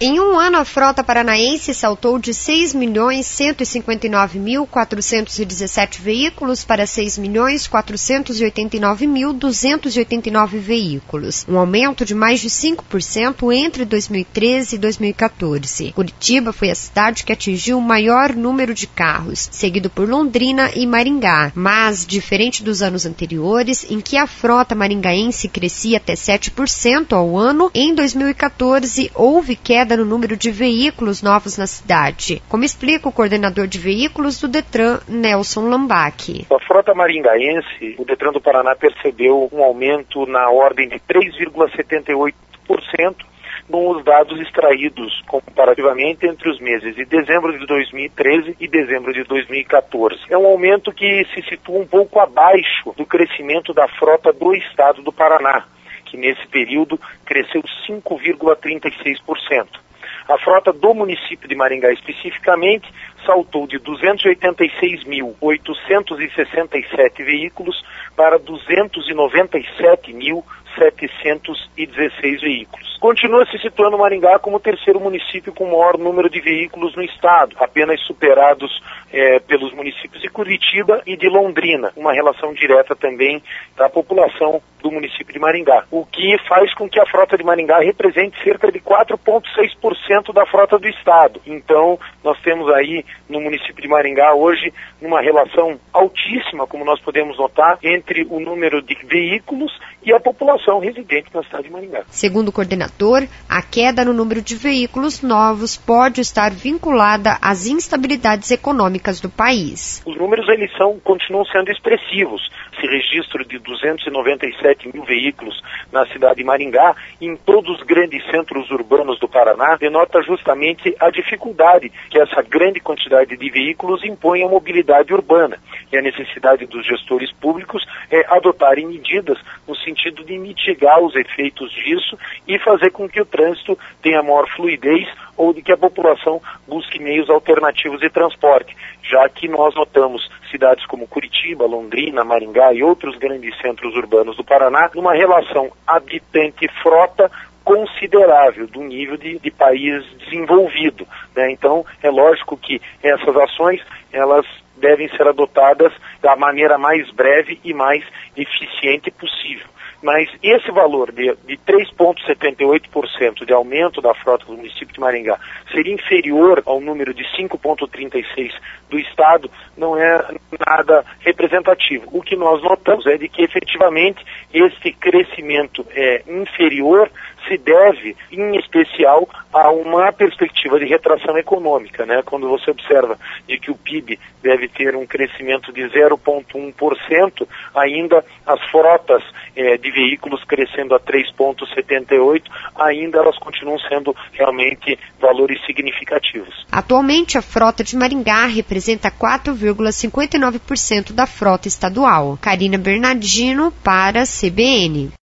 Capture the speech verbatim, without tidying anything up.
Em um ano, a frota paranaense saltou de seis milhões cento e cinquenta e nove mil quatrocentos e dezessete veículos para seis milhões quatrocentos e oitenta e nove mil duzentos e oitenta e nove veículos, um aumento de mais de cinco por cento entre dois mil e treze e dois mil e quatorze. Curitiba foi a cidade que atingiu o maior número de carros, seguido por Londrina e Maringá, mas, diferente dos anos anteriores, em que a frota maringaense crescia até sete por cento ao ano, em dois mil e quatorze houve queda no número de veículos novos na cidade, como explica o coordenador de veículos do Detran, Nelson Lambach. A frota maringaense, o Detran do Paraná percebeu um aumento na ordem de três vírgula setenta e oito por cento nos dados extraídos comparativamente entre os meses de dezembro de dois mil e treze e dezembro de dois mil e quatorze. É um aumento que se situa um pouco abaixo do crescimento da frota do estado do Paraná, que nesse período cresceu cinco vírgula trinta e seis por cento. A frota do município de Maringá especificamente saltou de duzentos e oitenta e seis mil oitocentos e sessenta e sete veículos para duzentos e noventa e sete mil setecentos e dezesseis veículos. Continua se situando Maringá como o terceiro município com o maior número de veículos no estado, apenas superados é, pelos municípios de Curitiba e de Londrina, uma relação direta também da população do município de Maringá, o que faz com que a frota de Maringá represente cerca de quatro vírgula seis por cento da frota do estado. Então, nós temos aí no município de Maringá hoje uma relação altíssima, como nós podemos notar, entre o número de veículos e a população residente na cidade de Maringá. Segundo o coordenador, a queda no número de veículos novos pode estar vinculada às instabilidades econômicas do país. Os números eles são, continuam sendo expressivos. Esse registro de duzentos e noventa e sete mil veículos na cidade de Maringá, em todos os grandes centros urbanos do Paraná, denota justamente a dificuldade que essa grande quantidade de veículos impõe à mobilidade urbana e a necessidade dos gestores públicos é adotarem medidas no sentido de mitigar os efeitos disso e fazer com que o trânsito tenha maior fluidez ou de que a população busque meios alternativos de transporte, já que nós notamos cidades como Curitiba, Londrina, Maringá e outros grandes centros urbanos do Paraná numa relação habitante-frota considerável do nível de, de país desenvolvido, né? Então, é lógico que essas ações, elas devem ser adotadas da maneira mais breve e mais eficiente possível. Mas esse valor de, de três vírgula setenta e oito por cento de aumento da frota do município de Maringá seria inferior ao número de cinco vírgula trinta e seis do estado, não é nada representativo. O que nós notamos é de que efetivamente esse crescimento é inferior se deve, em especial, a uma perspectiva de retração econômica, né? Quando você observa de que o P I B deve ter um crescimento de zero vírgula um por cento, ainda as frotas eh, de veículos crescendo a três vírgula setenta e oito por cento, ainda elas continuam sendo realmente valores significativos. Atualmente, a frota de Maringá representa quatro vírgula cinquenta e nove por cento da frota estadual. Karina Bernardino para a C B N.